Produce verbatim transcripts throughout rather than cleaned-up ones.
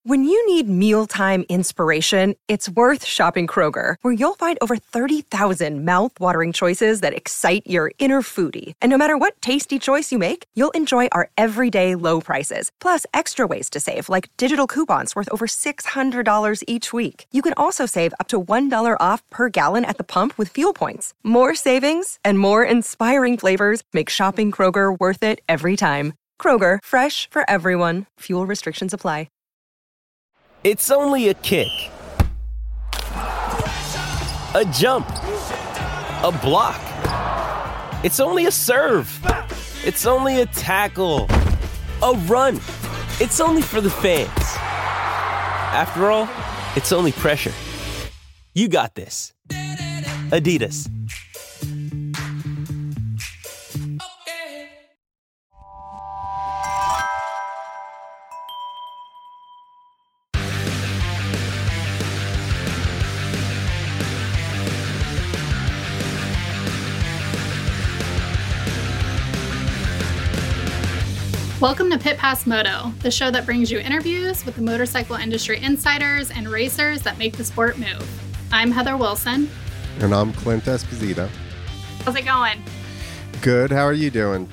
When you need mealtime inspiration, it's worth shopping Kroger, where you'll find over thirty thousand mouth-watering choices that excite your inner foodie. And no matter what tasty choice you make, you'll enjoy our everyday low prices, plus extra ways to save, like digital coupons worth over six hundred dollars each week. You can also save up to one dollar off per gallon at the pump with fuel points. More savings and more inspiring flavors make shopping Kroger worth it every time. Kroger, fresh for everyone. Fuel restrictions apply. It's only a kick, a jump, a block. It's only a serve. It's only a tackle, a run. It's only for the fans. After all, it's only pressure. You got this. Adidas. Welcome to Pit Pass Moto, the show that brings you interviews with the motorcycle industry insiders and racers that make the sport move. I'm Heather Wilson. And I'm Clint Esposito. How's it going? Good. How are you doing?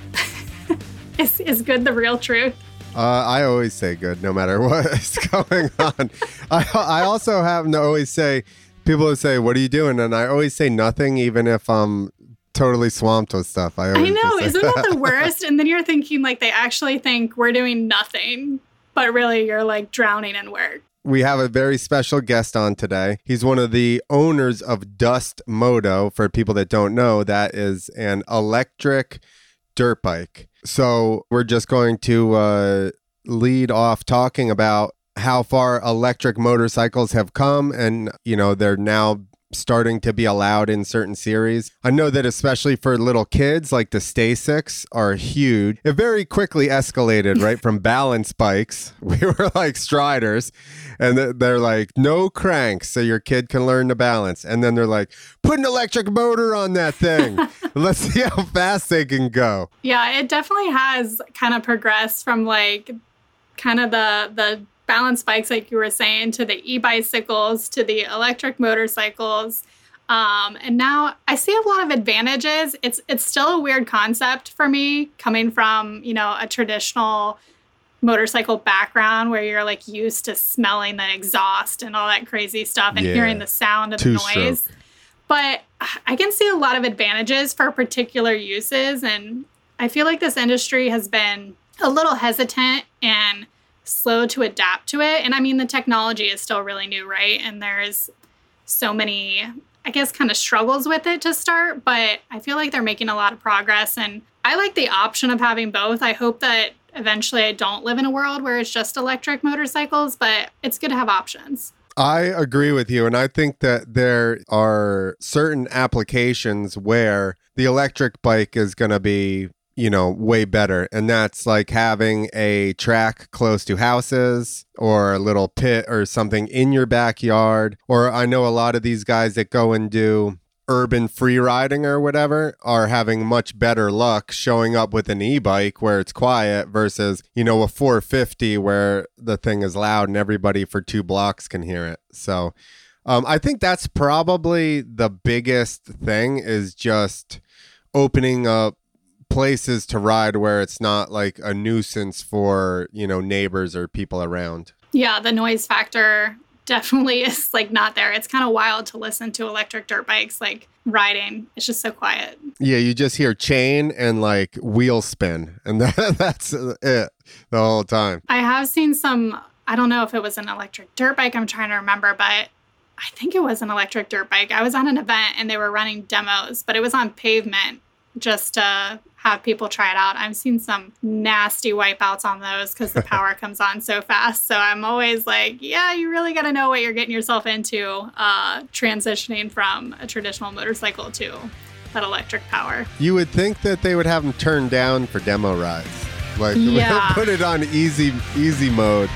is, is good the real truth? Uh, I always say good, no matter what is going on. I, I also happen to always say, people will say, what are you doing? And I always say nothing, even if I'm totally swamped with stuff. I, I know. Isn't that the worst? And then you're thinking like they actually think we're doing nothing, but really you're like drowning in work. We have a very special guest on today. He's one of the owners of Dust Moto. For people that don't know, that is an electric dirt bike. So we're just going to uh, lead off talking about how far electric motorcycles have come, and, you know, they're now starting to be allowed in certain series. I know that especially for little kids, like the Stasics are huge. It very quickly escalated, right? From balance bikes. We were like Striders, and they're like, no cranks so your kid can learn to balance. And then they're like, put an electric motor on that thing. Let's see how fast they can go. Yeah, it definitely has kind of progressed from like kind of the the balance bikes, like you were saying, to the e-bicycles, to the electric motorcycles. Um, and now I see a lot of advantages. It's it's still a weird concept for me, coming from, you know, a traditional motorcycle background where you're like used to smelling the exhaust and all that crazy stuff and yeah. hearing the sound of the noise. But I can see a lot of advantages for particular uses. And I feel like this industry has been a little hesitant and slow to adapt to it. And I mean, the technology is still really new, right? And there's so many, I guess, kind of struggles with it to start, but I feel like they're making a lot of progress. And I like the option of having both. I hope that eventually I don't live in a world where it's just electric motorcycles, but it's good to have options. I agree with you. And I think that there are certain applications where the electric bike is going to be, you know, way better. And that's like having a track close to houses or a little pit or something in your backyard. Or I know a lot of these guys that go and do urban free riding or whatever are having much better luck showing up with an e-bike where it's quiet versus, you know, a four fifty where the thing is loud and everybody for two blocks can hear it. So um, I think that's probably the biggest thing, is just opening up places to ride where it's not like a nuisance for, you know, neighbors or people around. Yeah, the noise factor definitely is like not there. It's kind of wild to listen to electric dirt bikes like riding. It's just so quiet. Yeah, you just hear chain and like wheel spin, and that, that's it the whole time. I have seen some, I don't know if it was an electric dirt bike, I'm trying to remember, but I think it was an electric dirt bike. I was at an event and they were running demos, but it was on pavement just to have people try it out. I've seen some nasty wipeouts on those because the power comes on so fast. So I'm always like, yeah, you really got to know what you're getting yourself into, uh, transitioning from a traditional motorcycle to that electric power. You would think that they would have them turned down for demo rides. Like, yeah. Put it on easy, easy mode.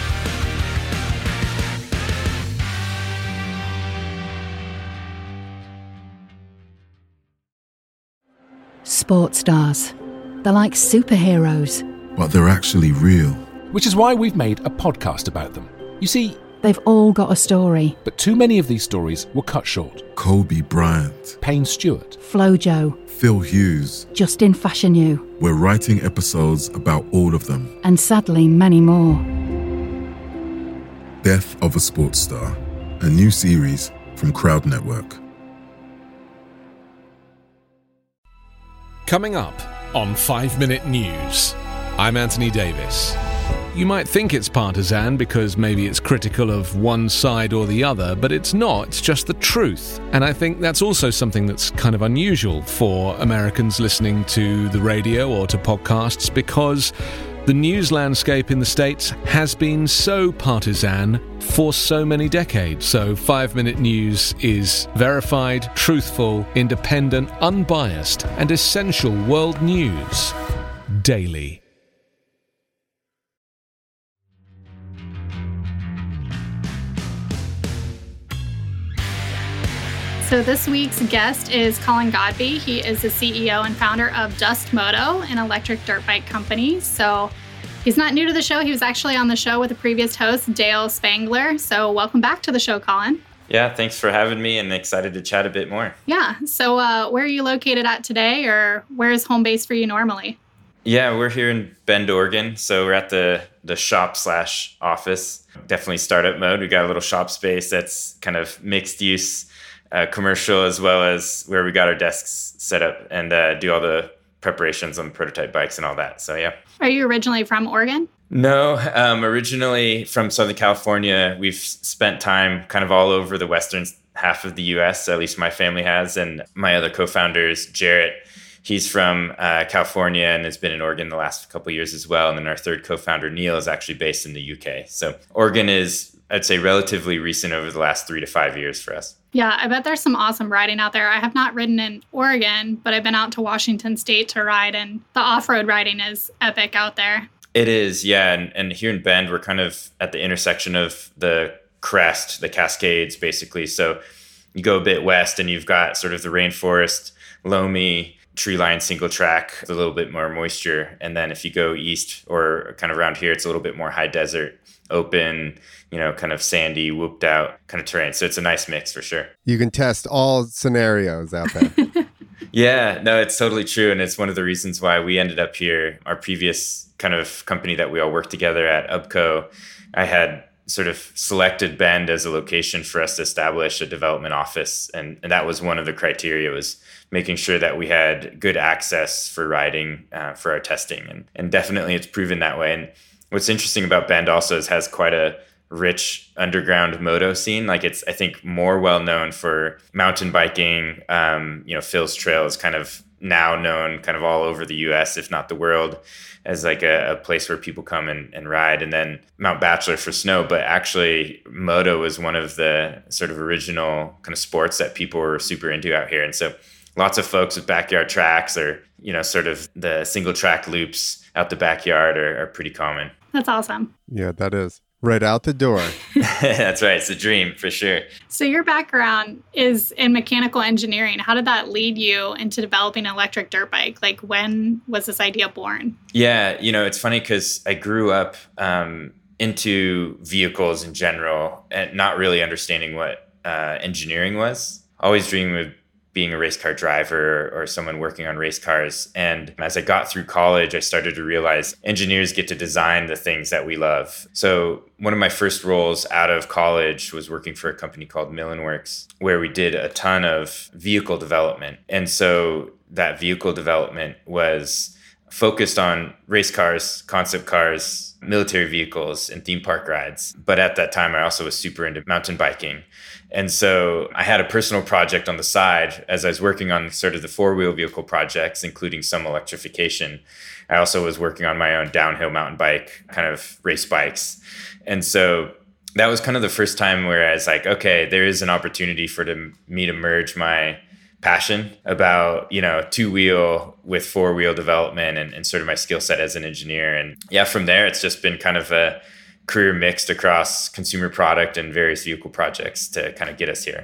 Sports stars. They're like superheroes. But they're actually real. Which is why we've made a podcast about them. You see, They've all got a story. but too many of these stories were cut short. Kobe Bryant, Payne Stewart, Flojo, Phil Hughes. Justin Fashanu, We're writing episodes about all of them. and sadly many more. Death of a Sports Star, a new series from Crowd Network. Coming up on five minute News, I'm Anthony Davis. You might think it's partisan because maybe it's critical of one side or the other, but it's not, it's just the truth. And I think that's also something that's kind of unusual for Americans listening to the radio or to podcasts, because the news landscape in the States has been so partisan for so many decades. So five minute News is verified, truthful, independent, unbiased, and essential world news daily. So this week's guest is Colin Godbey. He is the C E O and founder of Dust Moto, an electric dirt bike company. So he's not new to the show. He was actually on the show with the previous host, Dale Spangler. So welcome back to the show, Colin. Yeah, thanks for having me, and excited to chat a bit more. Yeah. So uh, where are you located at today, or where is home base for you normally? Yeah, we're here in Bend, Oregon. So we're at the, the shop slash office. Definitely startup mode. We got a little shop space that's kind of mixed use, uh, commercial, as well as where we got our desks set up and uh, do all the preparations on prototype bikes and all that. So yeah. Are you originally from Oregon? No, um, originally from Southern California. We've spent time kind of all over the western half of the U S, at least my family has. And my other co-founders, Jarrett, he's from uh, California and has been in Oregon the last couple of years as well. And then our third co-founder, Neil, is actually based in the U K. So Oregon is, I'd say, relatively recent over the last three to five years for us. Yeah, I bet there's some awesome riding out there. I have not ridden in Oregon, but I've been out to Washington State to ride, and the off-road riding is epic out there. It is, yeah. And, and here in Bend, we're kind of at the intersection of the crest, the Cascades, basically. So you go a bit west and you've got sort of the rainforest, loamy, tree-lined single track, a little bit more moisture. And then if you go east or kind of around here, it's a little bit more high desert, open, you know, kind of sandy, whooped out kind of terrain. So it's a nice mix for sure. You can test all scenarios out there. Yeah, no, it's totally true. And it's one of the reasons why we ended up here. Our previous kind of company that we all worked together at, Ubco, I had sort of selected Bend as a location for us to establish a development office. And, and that was one of the criteria, was making sure that we had good access for riding uh, for our testing. And, and definitely it's proven that way. And what's interesting about Bend also is it has quite a rich underground moto scene. Like it's, I think, more well known for mountain biking. Um, you know, Phil's Trail is kind of now known kind of all over the U S, if not the world, as like a, a place where people come and, and ride. And then Mount Bachelor for snow. But actually, moto was one of the sort of original kind of sports that people were super into out here. And so lots of folks with backyard tracks, or, you know, sort of the single track loops out the backyard are, are pretty common. That's awesome. Yeah, that is. Right out the door. That's right. It's a dream for sure. So your background is in mechanical engineering. How did that lead you into developing an electric dirt bike? Like, when was this idea born? Yeah, you know, it's funny because I grew up um, into vehicles in general and not really understanding what uh, engineering was. Always dreaming of being a race car driver or someone working on race cars. And as I got through college, I started to realize engineers get to design the things that we love. So one of my first roles out of college was working for a company called Millenworks, where we did a ton of vehicle development. And so that vehicle development was focused on race cars, concept cars, military vehicles, and theme park rides. But at that time, I also was super into mountain biking. And so I had a personal project on the side as I was working on sort of the four-wheel vehicle projects, including some electrification. I also was working on my own downhill mountain bike, kind of race bikes. And so that was kind of the first time where I was like, okay, there is an opportunity for to, me to merge my passion about, you know, two-wheel with four-wheel development and, and sort of my skill set as an engineer. And yeah, from there, it's just been kind of a career mixed across consumer product and various vehicle projects to kind of get us here.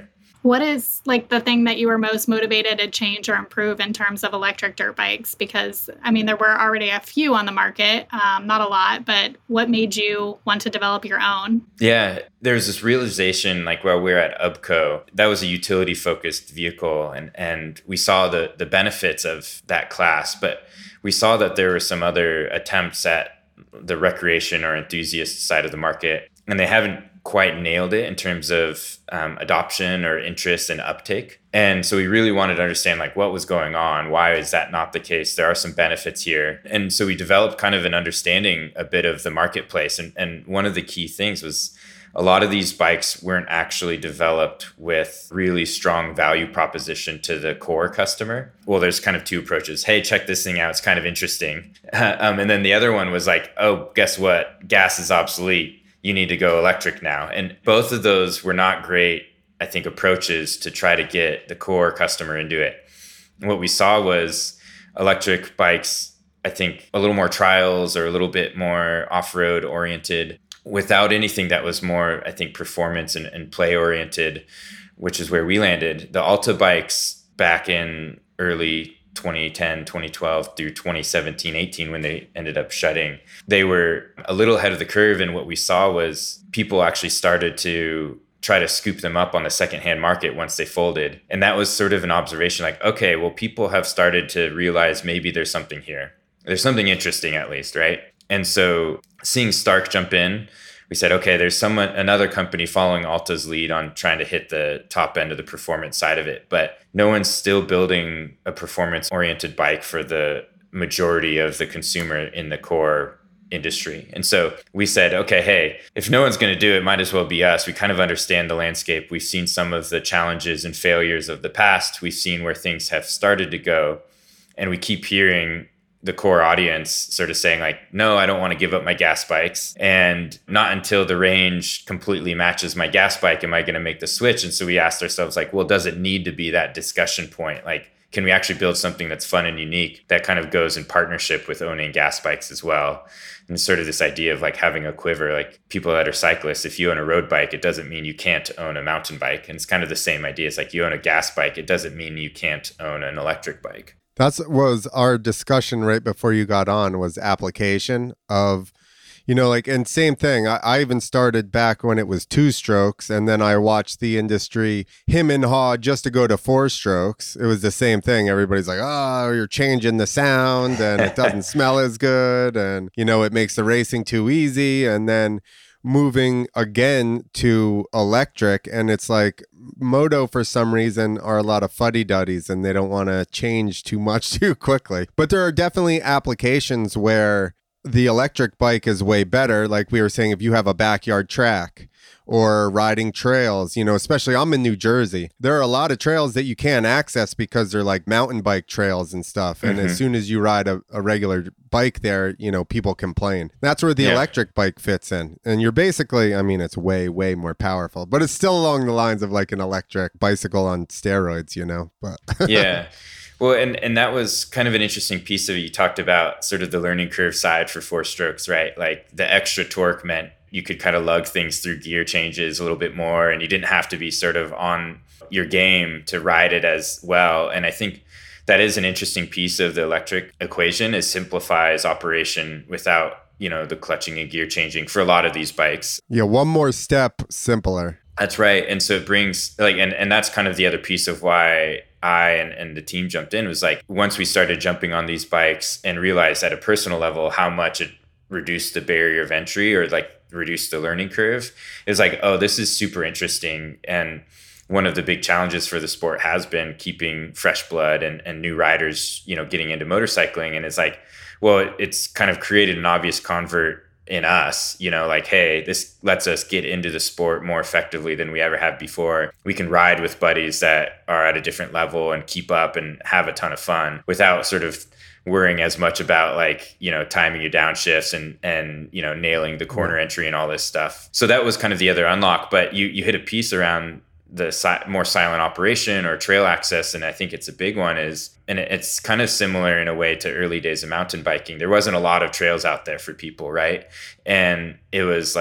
What is like the thing that you were most motivated to change or improve in terms of electric dirt bikes? Because, I mean, there were already a few on the market, um, not a lot, but what made you want to develop your own? Yeah, there's this realization, like while we were at UBCO, that was a utility-focused vehicle, and, and we saw the, the benefits of that class, but we saw that there were some other attempts at the recreation or enthusiast side of the market, and they haven't quite nailed it in terms of um, adoption or interest and uptake. And so we really wanted to understand like what was going on. Why is that not the case? There are some benefits here. And so we developed kind of an understanding a bit of the marketplace. And, and one of the key things was a lot of these bikes weren't actually developed with really strong value proposition to the core customer. Well, there's kind of two approaches. Hey, check this thing out. It's kind of interesting. um, and then the other one was like, oh, guess what? Gas is obsolete. You need to go electric now. And both of those were not great, I think, approaches to try to get the core customer into it. And what we saw was electric bikes, I think, a little more trials or a little bit more off-road oriented without anything that was more, I think, performance and, and play oriented, which is where we landed. The Alta bikes back in early twenty ten, twenty twelve through twenty seventeen, eighteen, when they ended up shutting, they were a little ahead of the curve. And what we saw was people actually started to try to scoop them up on the secondhand market once they folded. And that was sort of an observation like, okay, well, people have started to realize maybe there's something here. There's something interesting at least, right? And so seeing Stark jump in, we said, okay, there's someone, another company following Alta's lead on trying to hit the top end of the performance side of it, but no one's still building a performance-oriented bike for the majority of the consumer in the core industry. And so we said, okay, hey, if no one's going to do it, might as well be us. We kind of understand the landscape. We've seen some of the challenges and failures of the past. We've seen where things have started to go, and we keep hearing the core audience sort of saying like, no, I don't want to give up my gas bikes. And not until the range completely matches my gas bike am I going to make the switch. And so we asked ourselves like, well, does it need to be that discussion point? Like, can we actually build something that's fun and unique that kind of goes in partnership with owning gas bikes as well? And sort of this idea of like having a quiver, like people that are cyclists, if you own a road bike, it doesn't mean you can't own a mountain bike. And it's kind of the same idea. It's like you own a gas bike, it doesn't mean you can't own an electric bike. That was our discussion right before you got on, was application of, you know, like, and same thing. I, I even started back when it was two strokes, and then I watched the industry him and haw just to go to four strokes. It was the same thing. Everybody's like, oh, you're changing the sound and it doesn't smell as good. And, you know, it makes the racing too easy. And then moving again to electric, and it's like moto for some reason are a lot of fuddy-duddies and they don't want to change too much too quickly. But there are definitely applications where the electric bike is way better. Like we were saying, if you have a backyard track or riding trails, you know, especially I'm in New Jersey, there are a lot of trails that you can't access because they're like mountain bike trails and stuff. And mm-hmm. as soon as you ride a, a regular bike there, you know, people complain. That's where the yeah. electric bike fits in. And you're basically, I mean, it's way, way more powerful, but it's still along the lines of like an electric bicycle on steroids, you know, but yeah. Well, and, and that was kind of an interesting piece of it. You talked about sort of the learning curve side for four strokes, right? Like the extra torque meant you could kind of lug things through gear changes a little bit more, and you didn't have to be sort of on your game to ride it as well. And I think that is an interesting piece of the electric equation, is simplifies operation without, you know, the clutching and gear changing for a lot of these bikes. Yeah, one more step simpler. That's right. And so it brings like, and, and that's kind of the other piece of why I and, and the team jumped in, was like, once we started jumping on these bikes and realized at a personal level how much it reduced the barrier of entry or like reduced the learning curve, is like, oh, this is super interesting. And one of the big challenges for the sport has been keeping fresh blood and, and new riders, you know, getting into motorcycling. And it's like, well, it's kind of created an obvious convert in us, you know, like, hey, this lets us get into the sport more effectively than we ever have before. We can ride with buddies that are at a different level and keep up and have a ton of fun without sort of worrying as much about like, you know, timing your downshifts and, and, you know, nailing the corner entry and all this stuff. So that was kind of the other unlock, but you, you hit a piece around the si- more silent operation or trail access. And I think it's a big one is, and it's kind of similar in a way to early days of mountain biking. There wasn't a lot of trails out there for people, right? And it was like,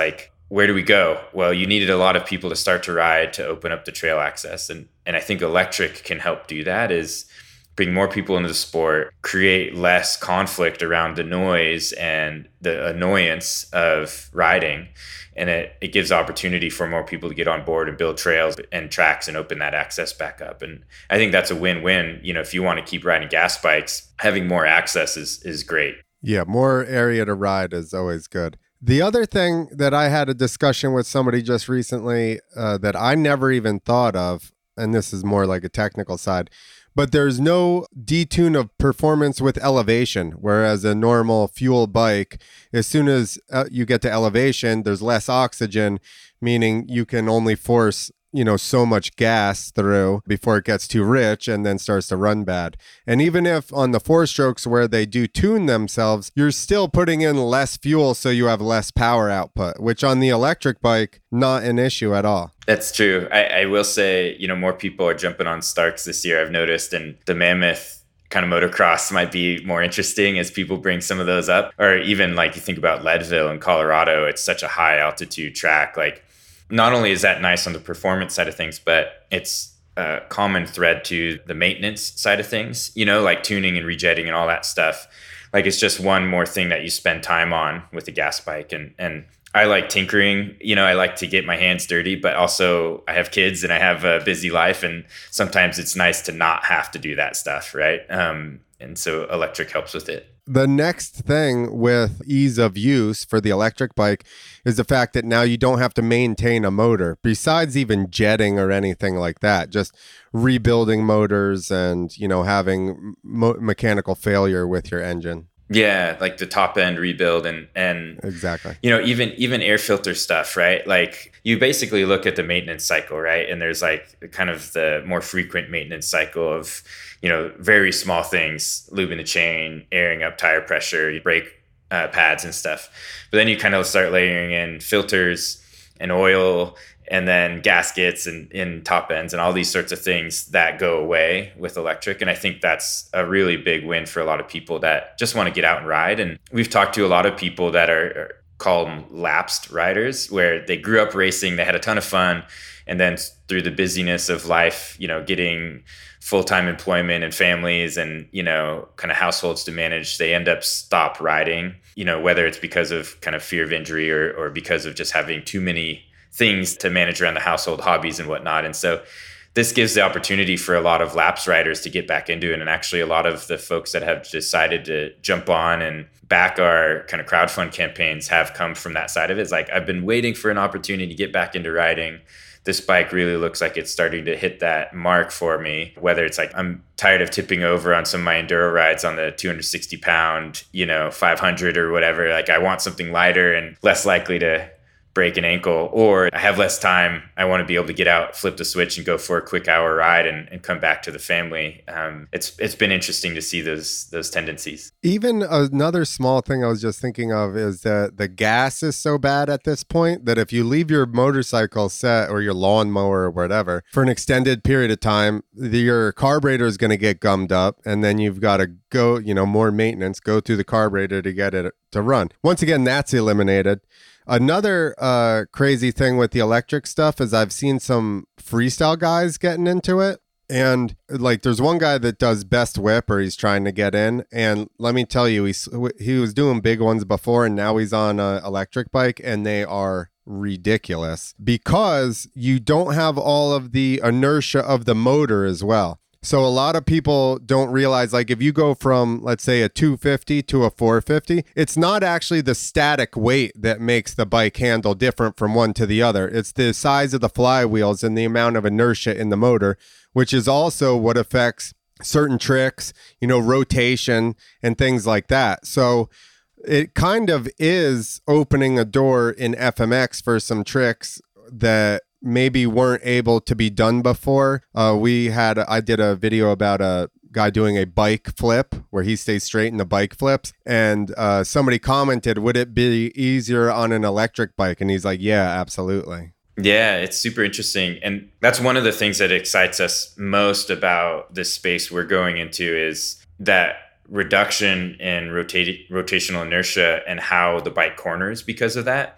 where do we go? Well, you needed a lot of people to start to ride to open up the trail access. And, and I think electric can help do that, is bring more people into the sport, create less conflict around the noise and the annoyance of riding. And it, it gives opportunity for more people to get on board and build trails and tracks and open that access back up. And I think that's a win-win. You know, if you want to keep riding gas bikes, having more access is is great. Yeah, more area to ride is always good. The other thing that I had a discussion with somebody just recently uh, that I never even thought of, and this is more like a technical side, but there's no detune of performance with elevation, whereas a normal fuel bike, as soon as uh, you get to elevation, there's less oxygen, meaning you can only force, you know, so much gas through before it gets too rich and then starts to run bad. And even if on the four strokes where they do tune themselves, you're still putting in less fuel so you have less power output, which on the electric bike, not an issue at all. That's true. I, I will say, you know, more people are jumping on Starks this year, I've noticed, and the Mammoth kind of motocross might be more interesting as people bring some of those up. Or even like you think about Leadville in Colorado, it's such a high altitude track. Like, not only is that nice on the performance side of things, but it's a common thread to the maintenance side of things, you know, like tuning and rejetting and all that stuff. Like, it's just one more thing that you spend time on with a gas bike. And, and I like tinkering, you know, I like to get my hands dirty, but also I have kids and I have a busy life. And sometimes it's nice to not have to do that stuff, right? Um, and so electric helps with it. The next thing with ease of use for the electric bike is the fact that now you don't have to maintain a motor, besides even jetting or anything like that, just rebuilding motors and, you know, having mo- mechanical failure with your engine. Yeah, like the top end rebuild and and exactly. You know, even even air filter stuff, right? Like, you basically look at the maintenance cycle, right? And there's like kind of the more frequent maintenance cycle of, you know, very small things, lubing the chain, airing up tire pressure, brake uh, pads and stuff. But then you kind of start layering in filters and oil and then gaskets and in top ends and all these sorts of things that go away with electric. And I think that's a really big win for a lot of people that just want to get out and ride. And we've talked to a lot of people that are, are call them lapsed riders, where they grew up racing, they had a ton of fun, and then through the busyness of life, you know, getting full-time employment and families and, you know, kind of households to manage, they end up stop riding, you know, whether it's because of kind of fear of injury or or because of just having too many things to manage around the household, hobbies and whatnot. And so this gives the opportunity for a lot of lapsed riders to get back into it. And actually a lot of the folks that have decided to jump on and back our kind of crowdfund campaigns have come from that side of it. It's like, I've been waiting for an opportunity to get back into riding. This bike really looks like it's starting to hit that mark for me, whether it's like, I'm tired of tipping over on some of my enduro rides on the two hundred sixty pound, you know, five hundred or whatever. Like, I want something lighter and less likely to break an ankle, or I have less time. I want to be able to get out, flip the switch and go for a quick hour ride and, and come back to the family. Um, it's it's been interesting to see those those tendencies. Even another small thing I was just thinking of is that the gas is so bad at this point that if you leave your motorcycle set or your lawnmower or whatever for an extended period of time, the, your carburetor is going to get gummed up, and then you've got to go, you know, more maintenance, go through the carburetor to get it to run. Once again, that's eliminated. Another uh, crazy thing with the electric stuff is I've seen some freestyle guys getting into it. And like, there's one guy that does best whip, or he's trying to get in. And let me tell you, he's, he was doing big ones before, and now he's on an electric bike, and they are ridiculous because you don't have all of the inertia of the motor as well. So a lot of people don't realize, like, if you go from, let's say, a two fifty to a four fifty, it's not actually the static weight that makes the bike handle different from one to the other. It's the size of the flywheels and the amount of inertia in the motor, which is also what affects certain tricks, you know, rotation and things like that. So it kind of is opening a door in F M X for some tricks that maybe weren't able to be done before. Uh, we had, I did a video about a guy doing a bike flip where he stays straight and the bike flips. And uh, somebody commented, would it be easier on an electric bike? And he's like, yeah, absolutely. Yeah, it's super interesting. And that's one of the things that excites us most about this space we're going into is that reduction in rotate, rotational inertia and how the bike corners because of that.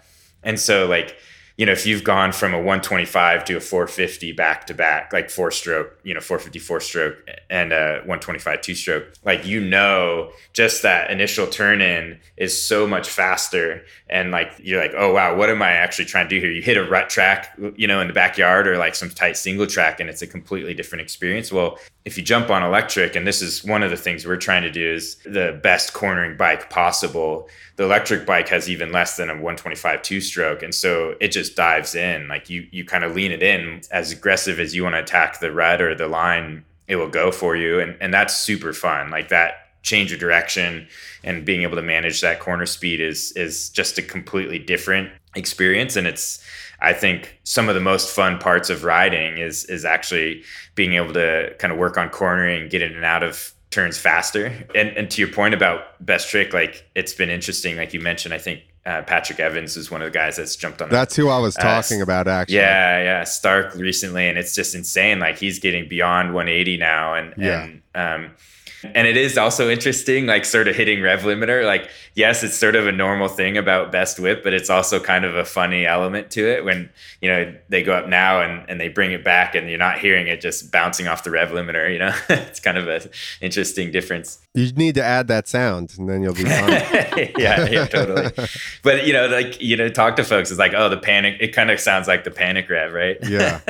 And so like, you know, if you've gone from a one twenty-five to a four fifty back to back, like four stroke, you know, four fifty four stroke and a one twenty-five two stroke, like, you know, just that initial turn in is so much faster. And like, you're like, oh, wow, what am I actually trying to do here? You hit a rut track, you know, in the backyard or like some tight single track, and it's a completely different experience. Well, if you jump on electric, and this is one of the things we're trying to do, is the best cornering bike possible. The electric bike has even less than a one twenty-five two stroke. And so it just dives in, like you, you kind of lean it in as aggressive as you want to attack the rut or the line, it will go for you. And, and that's super fun. Like that change of direction and being able to manage that corner speed is, is just a completely different experience. And it's, I think some of the most fun parts of riding is, is actually being able to kind of work on cornering, get in and out of turns faster. And and to your point about best trick, like it's been interesting. Like you mentioned, I think uh, Patrick Evans is one of the guys that's jumped on. That's the, who I was talking uh, about, actually. Yeah, yeah, Stark recently, and it's just insane. Like he's getting beyond one eighty now, and yeah. and um, and it is also interesting, like sort of hitting rev limiter. Like yes, it's sort of a normal thing about best whip, but it's also kind of a funny element to it when, you know, they go up now and, and they bring it back and you're not hearing it just bouncing off the rev limiter, you know. It's kind of a interesting difference. You need to add that sound and then you'll be fine. yeah, yeah, totally. But, you know, like, you know, talk to folks. It's like, oh, the panic, it kind of sounds like the panic rev, right? Yeah.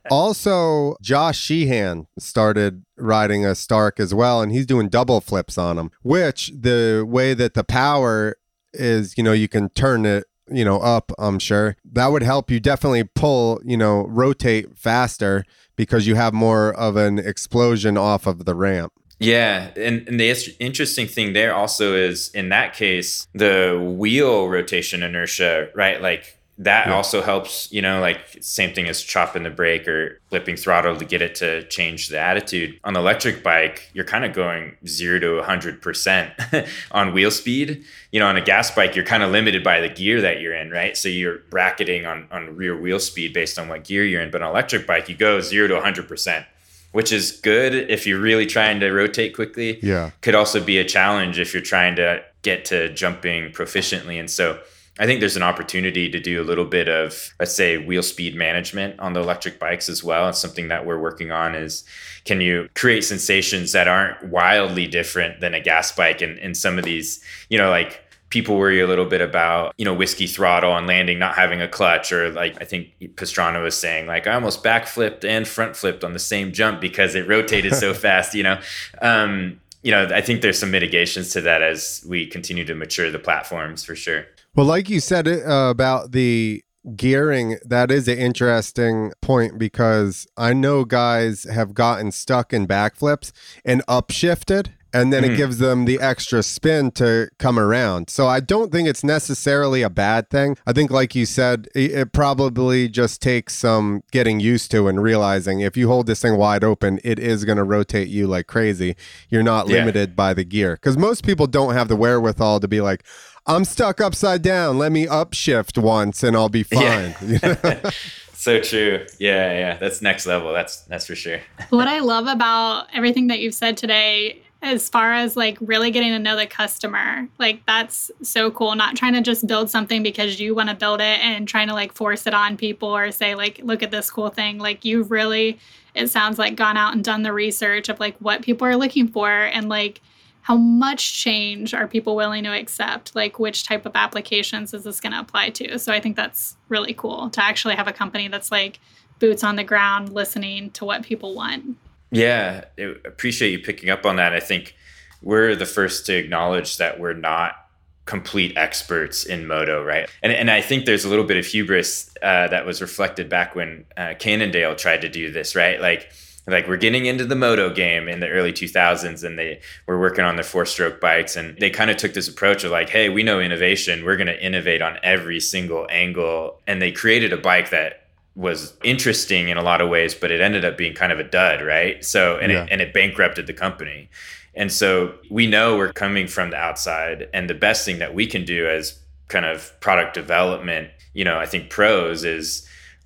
Also, Josh Sheehan started riding a Stark as well, and he's doing double flips on them, which the way that the power is, you know, you can turn it, you know, up, I'm sure that would help you definitely pull, you know, rotate faster because you have more of an explosion off of the ramp. Yeah. And, and the interesting thing there also is, in that case, the wheel rotation inertia, right? Like that yeah. also helps, you know, like same thing as chopping the brake or flipping throttle to get it to change the attitude. On the electric bike, you're kind of going zero to one hundred percent on wheel speed. You know, on a gas bike, you're kind of limited by the gear that you're in, right? So you're bracketing on, on rear wheel speed based on what gear you're in. But on an electric bike, you go zero to one hundred percent. Which is good if you're really trying to rotate quickly. Yeah. Could also be a challenge if you're trying to get to jumping proficiently. And so I think there's an opportunity to do a little bit of, let's say, wheel speed management on the electric bikes as well. And something that we're working on is, can you create sensations that aren't wildly different than a gas bike? And in some of these, you know, like, people worry a little bit about, you know, whiskey throttle on landing, not having a clutch, or like I think Pastrana was saying, like I almost backflipped and front flipped on the same jump because it rotated so fast, you know. Um, you know, I think there's some mitigations to that as we continue to mature the platforms for sure. Well, like you said uh, about the gearing, that is an interesting point because I know guys have gotten stuck in backflips and upshifted. And then mm. it gives them the extra spin to come around. So I don't think it's necessarily a bad thing. I think, like you said, it, it probably just takes some getting used to and realizing if you hold this thing wide open, it is going to rotate you like crazy. You're not yeah. limited by the gear. Because most people don't have the wherewithal to be like, I'm stuck upside down. Let me upshift once and I'll be fine. Yeah. You know? So true. Yeah, yeah. That's next level. That's that's for sure. What I love about everything that you've said today, as far as like really getting to know the customer, like that's so cool. Not trying to just build something because you want to build it and trying to like force it on people or say like, look at this cool thing. Like you've really, it sounds like gone out and done the research of like what people are looking for and like how much change are people willing to accept? Like which type of applications is this going to apply to? So I think that's really cool to actually have a company that's like boots on the ground, listening to what people want. Yeah, I appreciate you picking up on that. I think we're the first to acknowledge that we're not complete experts in moto, right? And and I think there's a little bit of hubris uh, that was reflected back when uh, Cannondale tried to do this, right? Like, like we're getting into the moto game in the early two thousands, and they were working on their four-stroke bikes, and they kind of took this approach of like, hey, we know innovation. We're going to innovate on every single angle, and they created a bike that was interesting in a lot of ways, but it ended up being kind of a dud, right? So, and, yeah. it, and it bankrupted the company. And so we know we're coming from the outside, and the best thing that we can do as kind of product development, you know, I think pros is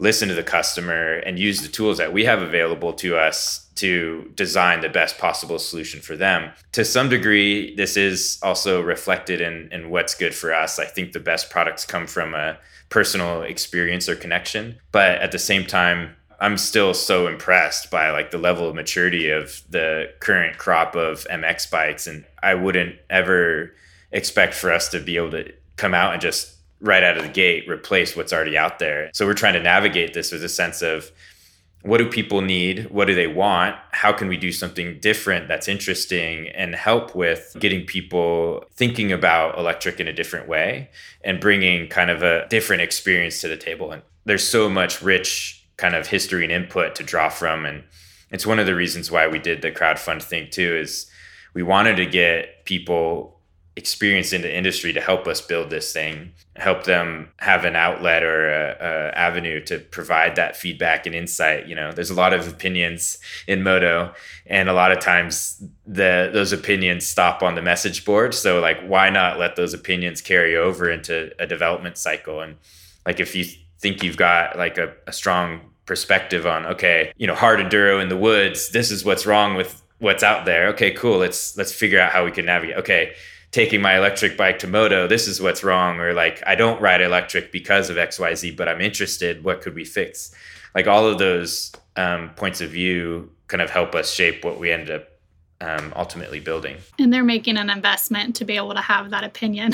listen to the customer and use the tools that we have available to us to design the best possible solution for them. To some degree, this is also reflected in, in what's good for us. I think the best products come from a personal experience or connection. But at the same time, I'm still so impressed by like the level of maturity of the current crop of M X bikes. And I wouldn't ever expect for us to be able to come out and just right out of the gate replace what's already out there. So we're trying to navigate this with a sense of, what do people need? What do they want? How can we do something different that's interesting and help with getting people thinking about electric in a different way and bringing kind of a different experience to the table? And there's so much rich kind of history and input to draw from. And it's one of the reasons why we did the crowdfund thing too, is we wanted to get people experience in the industry to help us build this thing, help them have an outlet or a, a avenue to provide that feedback and insight. You know, there's a lot of opinions in moto, and a lot of times the those opinions stop on the message board. So like, why not let those opinions carry over into a development cycle? And like, if you think you've got like a, a strong perspective on, okay, you know, hard enduro in the woods, this is what's wrong with what's out there. Okay, cool. Let's let's figure out how we can navigate. Okay, taking my electric bike to moto, this is what's wrong. Or like, I don't ride electric because of X Y Z, but I'm interested. What could we fix? Like all of those um, points of view kind of help us shape what we end up um, ultimately building. And they're making an investment to be able to have that opinion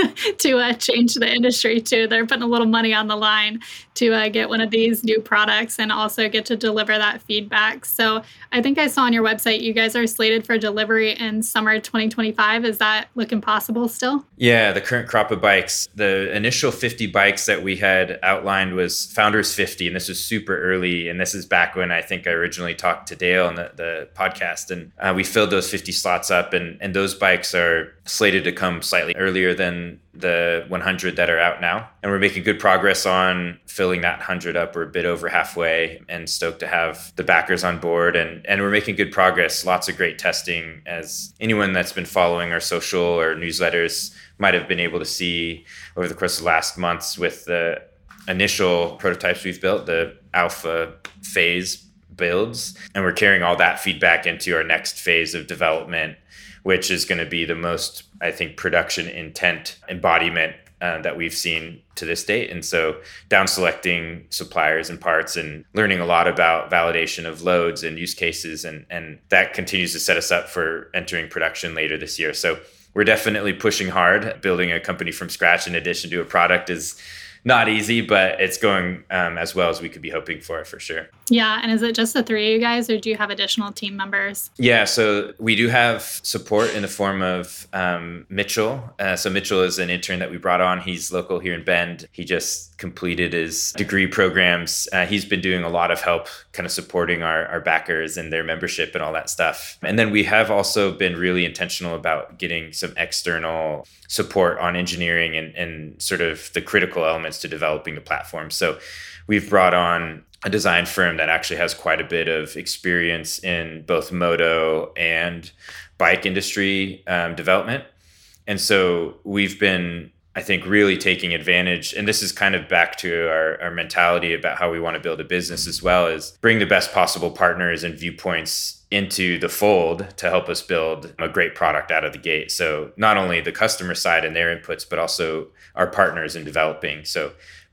to uh, change the industry too. They're putting a little money on the line to uh, get one of these new products and also get to deliver that feedback. So I think I saw on your website, you guys are slated for delivery in summer twenty twenty-five. Is that looking possible still? Yeah, the current crop of bikes, the initial fifty bikes that we had outlined was Founders fifty, and this was super early. And this is back when I think I originally talked to Dale on the, the podcast, and uh, we filled those fifty slots up, and, and those bikes are slated to come slightly earlier than the one hundred that are out now. And we're making good progress on filling that one hundred up. We're a bit over halfway and stoked to have the backers on board. And, and we're making good progress. Lots of great testing, as anyone that's been following our social or newsletters might have been able to see over the course of the last months with the initial prototypes we've built, the alpha phase builds. And we're carrying all that feedback into our next phase of development, which is going to be the most, I think, production intent embodiment uh, that we've seen to this date. And so down selecting suppliers and parts and learning a lot about validation of loads and use cases. And, and that continues to set us up for entering production later this year. So we're definitely pushing hard. Building a company from scratch in addition to a product is not easy, but it's going um, as well as we could be hoping for, for sure. Yeah. And is it just the three of you guys, or do you have additional team members? Yeah. So we do have support in the form of um, Mitchell. Uh, so Mitchell is an intern that we brought on. He's local here in Bend. He just completed his degree programs. Uh, he's been doing a lot of help kind of supporting our, our backers and their membership and all that stuff. And then we have also been really intentional about getting some external support on engineering and, and sort of the critical elements to developing the platform. So we've brought on a design firm that actually has quite a bit of experience in both moto and bike industry um, development. And so we've been, I think, really taking advantage, and this is kind of back to our, our mentality about how we want to build a business as well, is bring the best possible partners and viewpoints into the fold to help us build a great product out of the gate. So not only the customer side and their inputs, but also our partners in developing. So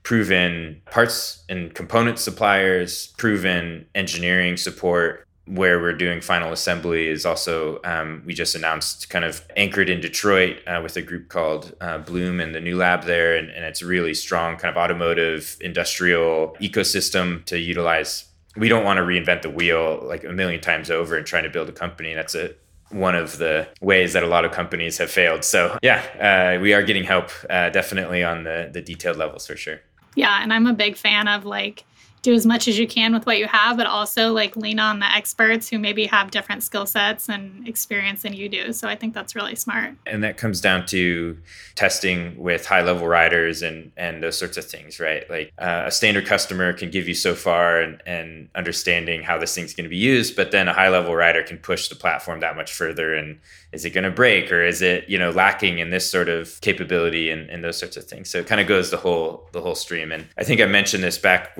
proven parts and component suppliers, proven engineering support. Where we're doing final assembly is also, um, we just announced kind of anchored in Detroit uh, with a group called uh, Bloom and the new lab there. And, and it's a really strong kind of automotive industrial ecosystem to utilize. We don't want to reinvent the wheel like a million times over and trying to build a company. That's a one of the ways that a lot of companies have failed. So yeah, uh, we are getting help uh, definitely on the, the detailed levels for sure. Yeah. And I'm a big fan of like, do as much as you can with what you have, but also like lean on the experts who maybe have different skill sets and experience than you do. So I think that's really smart. And that comes down to testing with high level riders and, and those sorts of things, right? Like uh, a standard customer can give you so far and, and understanding how this thing's going to be used, but then a high level rider can push the platform that much further. And is it going to break, or is it, you know, lacking in this sort of capability and, and those sorts of things? So it kind of goes the whole, the whole stream. And I think I mentioned this back when I was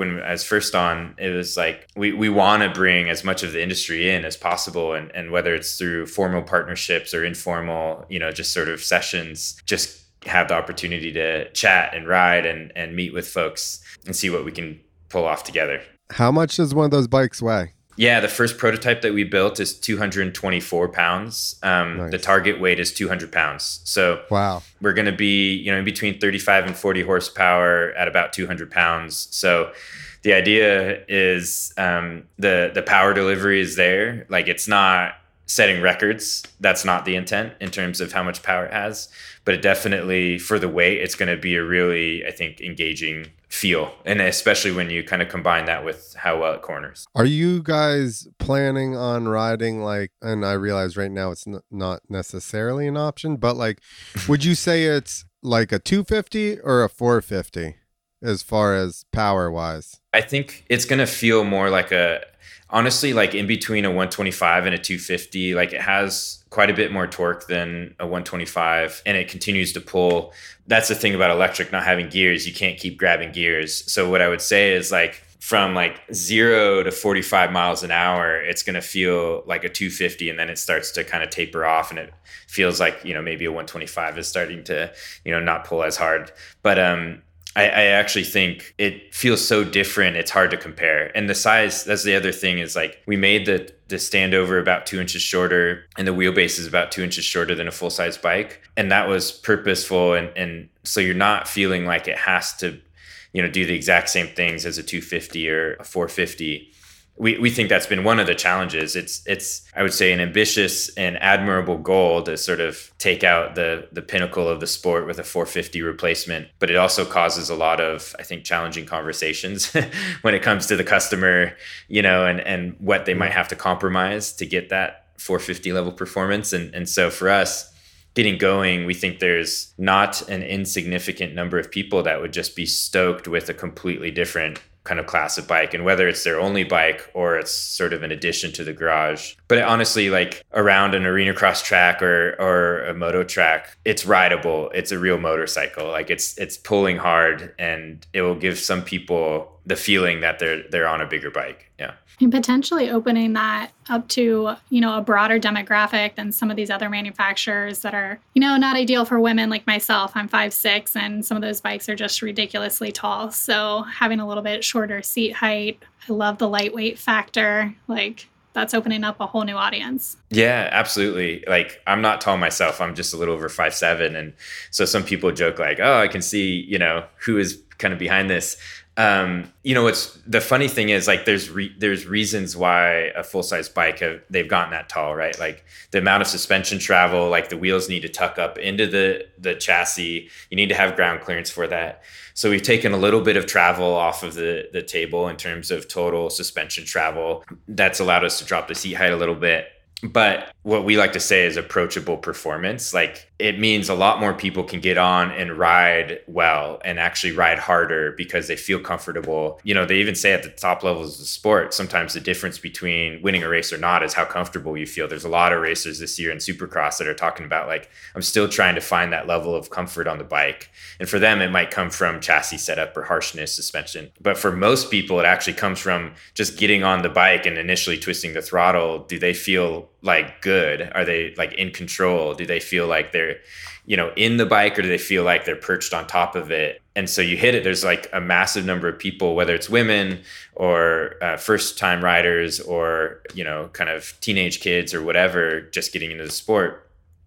first on, it was like we, we want to bring as much of the industry in as possible. And, and whether it's through formal partnerships or informal, you know, just sort of sessions, just have the opportunity to chat and ride and, and meet with folks and see what we can pull off together. How much does one of those bikes weigh? Yeah, the first prototype that we built is two hundred twenty-four pounds. Um, nice. The target weight is two hundred pounds. So wow, we're going to be, you know, in between thirty-five and forty horsepower at about two hundred pounds. So the idea is um, the the power delivery is there. Like, it's not setting records. That's not the intent in terms of how much power it has. But it definitely, for the weight, it's going to be a really, I think, engaging feel. And especially when you kind of combine that with how well it corners. Are you guys planning on riding like, and I realize right now it's n- not necessarily an option, but like, would you say it's like a two fifty or a four fifty as far as power wise? I think it's going to feel more like a, honestly, like in between a one twenty-five and a two fifty. Like, it has quite a bit more torque than a one twenty-five, and it continues to pull. That's the thing about electric not having gears. You can't keep grabbing gears. So what I would say is, like, from like zero to forty-five miles an hour, it's going to feel like a two fifty, and then it starts to kind of taper off, and it feels like, you know, maybe a one twenty-five is starting to, you know, not pull as hard. But um I, I actually think it feels so different. It's hard to compare. And the size, that's the other thing, is like, we made the the standover about two inches shorter, and the wheelbase is about two inches shorter than a full size bike. And that was purposeful. And, and so you're not feeling like it has to, you know, do the exact same things as a two fifty or a four fifty. We we think that's been one of the challenges. It's, it's I would say, an ambitious and admirable goal to sort of take out the the pinnacle of the sport with a four fifty replacement. But it also causes a lot of, I think, challenging conversations when it comes to the customer, you know, and, and what they might have to compromise to get that four fifty level performance. And, and so for us, getting going, we think there's not an insignificant number of people that would just be stoked with a completely different kind of class of bike, and whether it's their only bike or it's sort of an addition to the garage. But it, honestly, like, around an arena cross track or or a moto track, it's rideable. It's a real motorcycle. Like, it's it's pulling hard, and it will give some people the feeling that they're they're on a bigger bike. Yeah. And potentially opening that up to, you know, a broader demographic than some of these other manufacturers that are, you know, not ideal for women like myself. I'm five six, and some of those bikes are just ridiculously tall. So having a little bit shorter seat height, I love the lightweight factor. Like, that's opening up a whole new audience. Yeah, absolutely. Like, I'm not tall myself. I'm just a little over five seven. And so some people joke like, oh, I can see, you know, who is kind of behind this. Um, you know, what's the funny thing is, like, there's re- there's reasons why a full size bike have they've gotten that tall, right? Like, the amount of suspension travel, like, the wheels need to tuck up into the the chassis. You need to have ground clearance for that. So we've taken a little bit of travel off of the the table in terms of total suspension travel. That's allowed us to drop the seat height a little bit. But what we like to say is approachable performance. Like, it means a lot more people can get on and ride well and actually ride harder because they feel comfortable. You know, they even say at the top levels of the sport, sometimes the difference between winning a race or not is how comfortable you feel. There's a lot of racers this year in Supercross that are talking about, like, I'm still trying to find that level of comfort on the bike. And for them, it might come from chassis setup or harshness, suspension. But for most people, it actually comes from just getting on the bike and initially twisting the throttle. Do they feel like good? Are they like in control? Do they feel like they're, you know, in the bike, or do they feel like they're perched on top of it? And so you hit it. There's like a massive number of people, whether it's women or uh, first time riders or, you know, kind of teenage kids or whatever, just getting into the sport,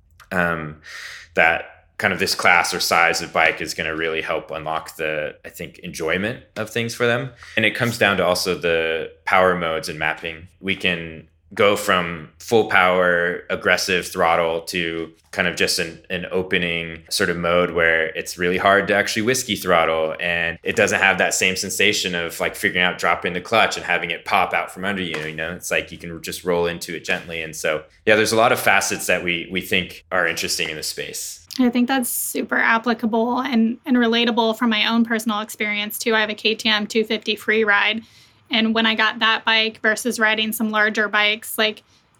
um, that kind of this class or size of bike is going to really help unlock the, I think, enjoyment of things for them. And it comes down to also the power modes and mapping. We can go from full power, aggressive throttle to kind of just an, an opening sort of mode where it's really hard to actually whiskey throttle, and it doesn't have that same sensation of like figuring out dropping the clutch and having it pop out from under you. You know, it's like you can just roll into it gently. And so, yeah, there's a lot of facets that we we think are interesting in the space. I think that's super applicable and, and relatable from my own personal experience too. I have a K T M two fifty free ride. And when I got that bike versus riding some larger bikes, like,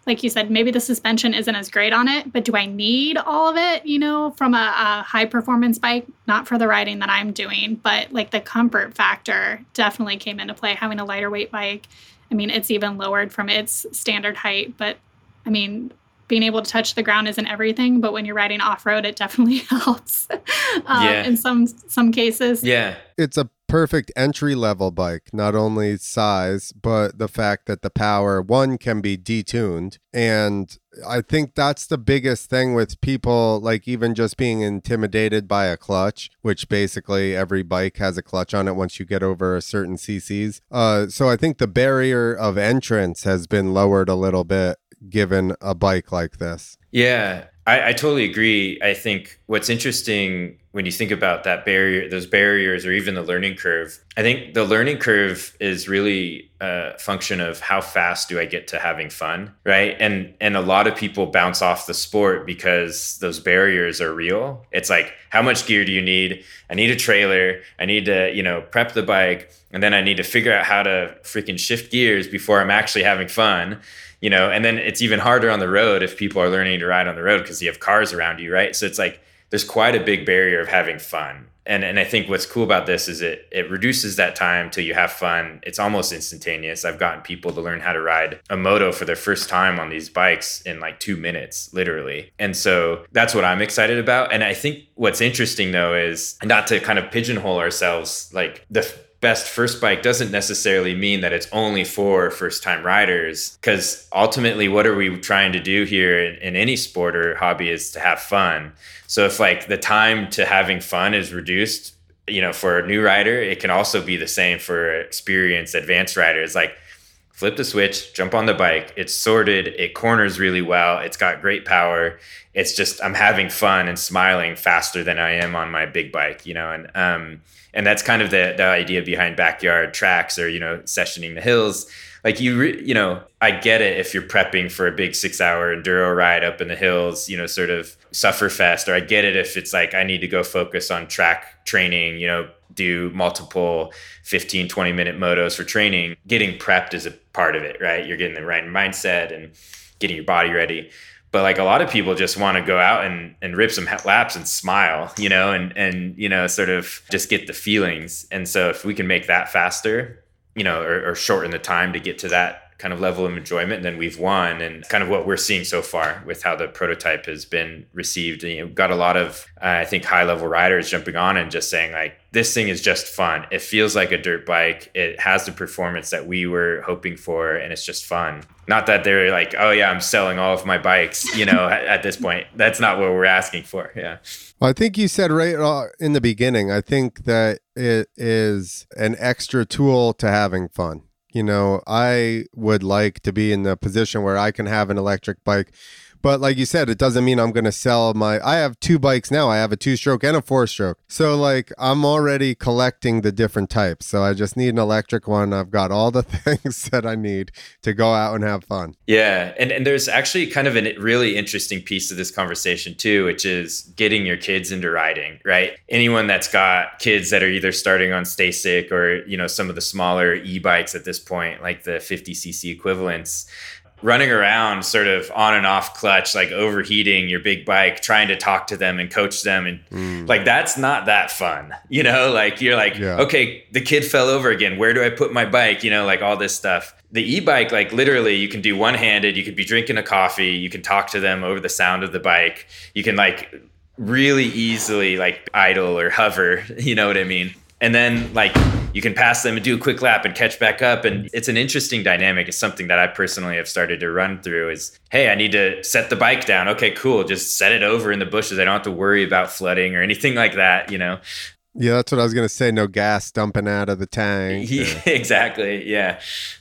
like you said, maybe the suspension isn't as great on it, but do I need all of it, you know, from a, a high performance bike? Not for the riding that I'm doing, but like the comfort factor definitely came into play. Having a lighter weight bike, I mean, it's even lowered from its standard height, but I mean, being able to touch the ground isn't everything, but when you're riding off-road, it definitely helps um, yeah. in some some cases. Yeah. It's a perfect entry-level bike, not only size, but the fact that the power, one, can be detuned. And I think that's the biggest thing with people, like even just being intimidated by a clutch, which basically every bike has a clutch on it once you get over a certain C Cs. Uh, so I think the barrier of entrance has been lowered a little bit given a bike like this. Yeah, I, I totally agree. I think what's interesting when you think about that barrier, those barriers, or even the learning curve, I think the learning curve is really a function of how fast do I get to having fun, right? And and a lot of people bounce off the sport because those barriers are real. It's like, how much gear do you need? I need a trailer. I need to, you know, prep the bike. And then I need to figure out how to freaking shift gears before I'm actually having fun. You know, and then it's even harder on the road if people are learning to ride on the road because you have cars around you, right? So it's like there's quite a big barrier of having fun. And and I think what's cool about this is it it reduces that time till you have fun. It's almost instantaneous. I've gotten people to learn how to ride a moto for their first time on these bikes in like two minutes, literally. And so that's what I'm excited about. And I think what's interesting though is not to kind of pigeonhole ourselves, like the best first bike doesn't necessarily mean that it's only for first time riders, because ultimately what are we trying to do here in, in any sport or hobby is to have fun. So if like the time to having fun is reduced, you know, for a new rider, it can also be the same for experienced advanced riders. Like flip the switch, jump on the bike, it's sorted, it corners really well, it's got great power. It's just I'm having fun and smiling faster than I am on my big bike, you know, and um And that's kind of the, the idea behind backyard tracks or, you know, sessioning the hills. Like you, re, you know, I get it if you're prepping for a big six hour enduro ride up in the hills, you know, sort of suffer fest. Or I get it if it's like, I need to go focus on track training, you know, do multiple fifteen, twenty minute motos for training. Getting prepped is a part of it, right? You're getting the right mindset and getting your body ready. But like a lot of people just want to go out and, and rip some laps and smile, you know, and, and, you know, sort of just get the feelings. And so if we can make that faster, you know, or, or shorten the time to get to that kind of level of enjoyment, then we've won. And kind of what we're seeing so far with how the prototype has been received. And, you know, got a lot of, uh, I think, high level riders jumping on and just saying like, this thing is just fun. It feels like a dirt bike. It has the performance that we were hoping for, and it's just fun. Not that they're like, oh yeah, I'm selling all of my bikes, you know, at, at this point. That's not what we're asking for. Yeah. Well, I think you said right in the beginning, I think that it is an extra tool to having fun. You know, I would like to be in the position where I can have an electric bike. But like you said, it doesn't mean I'm going to sell my, I have two bikes now. I have a two stroke and a four stroke. So like I'm already collecting the different types. So I just need an electric one. I've got all the things that I need to go out and have fun. Yeah. And, and there's actually kind of a really interesting piece of this conversation too, which is getting your kids into riding, right? Anyone that's got kids that are either starting on STACYC or, you know, some of the smaller e-bikes at this point, like the fifty C C equivalents, running around sort of on and off clutch, like overheating your big bike, trying to talk to them and coach them. And mm. like, that's not that fun, you know, like you're like, yeah. okay, the kid fell over again. Where do I put my bike? You know, like all this stuff. The e-bike, like literally you can do one-handed, you could be drinking a coffee, you can talk to them over the sound of the bike. You can like really easily like idle or hover, you know what I mean? And then like you can pass them and do a quick lap and catch back up. And it's an interesting dynamic. It's something that I personally have started to run through is, hey, I need to set the bike down. Okay, cool. Just set it over in the bushes. I don't have to worry about flooding or anything like that, you know? Yeah, that's what I was going to say. No gas dumping out of the tank. Yeah, exactly. Yeah.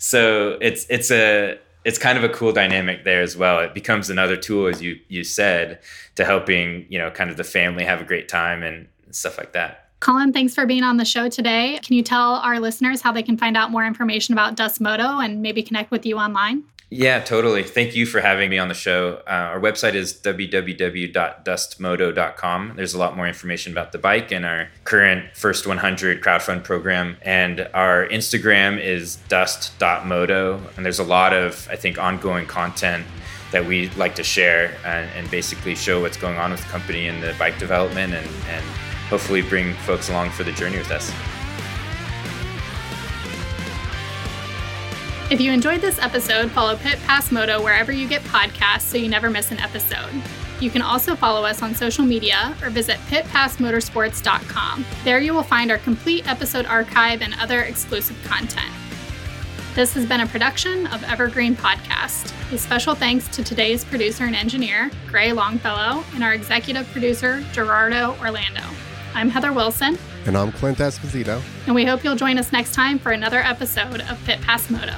So it's, it's a, it's kind of a cool dynamic there as well. It becomes another tool, as you, you said, to helping, you know, kind of the family have a great time and stuff like that. Colin, thanks for being on the show today. Can you tell our listeners how they can find out more information about Dustmoto and maybe connect with you online? Yeah, totally. Thank you for having me on the show. Uh, our website is w w w dot dust moto dot com. There's a lot more information about the bike and our current First one hundred crowdfund program. And our Instagram is dust dot moto. And there's a lot of, I think, ongoing content that we like to share and, and basically show what's going on with the company and the bike development, and, and hopefully bring folks along for the journey with us. If you enjoyed this episode, follow Pit Pass Moto wherever you get podcasts so you never miss an episode. You can also follow us on social media or visit pit pass motorsports dot com. There you will find our complete episode archive and other exclusive content. This has been a production of Evergreen Podcast. A special thanks to today's producer and engineer, Gray Longfellow, and our executive producer, Gerardo Orlando. I'm Heather Wilson. And I'm Clint Esposito. And we hope you'll join us next time for another episode of Pit Pass Moto.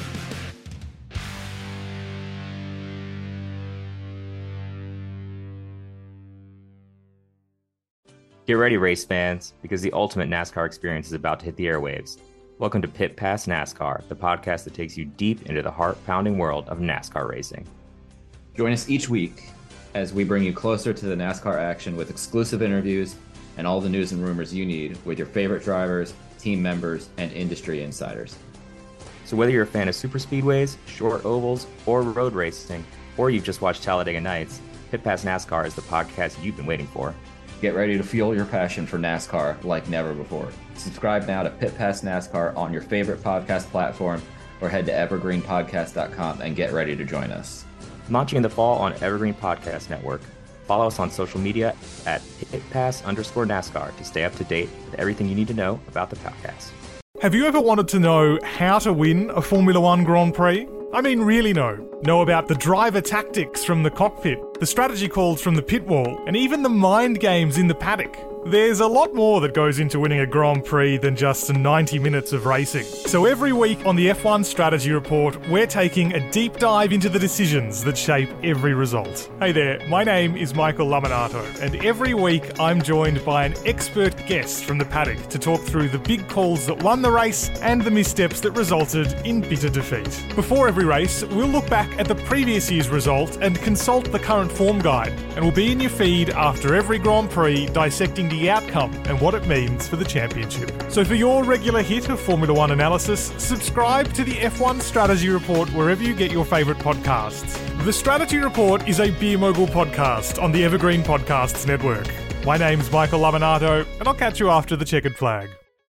Get ready, race fans, because the ultimate NASCAR experience is about to hit the airwaves. Welcome to Pit Pass NASCAR, the podcast that takes you deep into the heart-pounding world of NASCAR racing. Join us each week as we bring you closer to the NASCAR action with exclusive interviews and all the news and rumors you need with your favorite drivers, team members, and industry insiders. So whether you're a fan of super speedways, short ovals, or road racing, or you've just watched Talladega Nights, Pit Pass NASCAR is the podcast you've been waiting for. Get ready to fuel your passion for NASCAR like never before. Subscribe now to Pit Pass NASCAR on your favorite podcast platform or head to evergreen podcast dot com and get ready to join us. Launching in the fall on Evergreen Podcast Network. Follow us on social media at pitpass underscore NASCAR to stay up to date with everything you need to know about the podcast. Have you ever wanted to know how to win a Formula One Grand Prix? I mean, really know. Know about the driver tactics from the cockpit, the strategy calls from the pit wall, and even the mind games in the paddock. There's a lot more that goes into winning a Grand Prix than just ninety minutes of racing. So every week on the F one Strategy Report, we're taking a deep dive into the decisions that shape every result. Hey there, my name is Michael Laminato, and every week I'm joined by an expert guest from the paddock to talk through the big calls that won the race and the missteps that resulted in bitter defeat. Before every race, we'll look back at the previous year's result and consult the current form guide, and we'll be in your feed after every Grand Prix dissecting the outcome and what it means for the championship. So for your regular hit of Formula One analysis, subscribe to the F one Strategy Report wherever you get your favourite podcasts. The Strategy Report is a Beer Mogul podcast on the Evergreen Podcasts Network. My name's Michael Laminato, and I'll catch you after the checkered flag.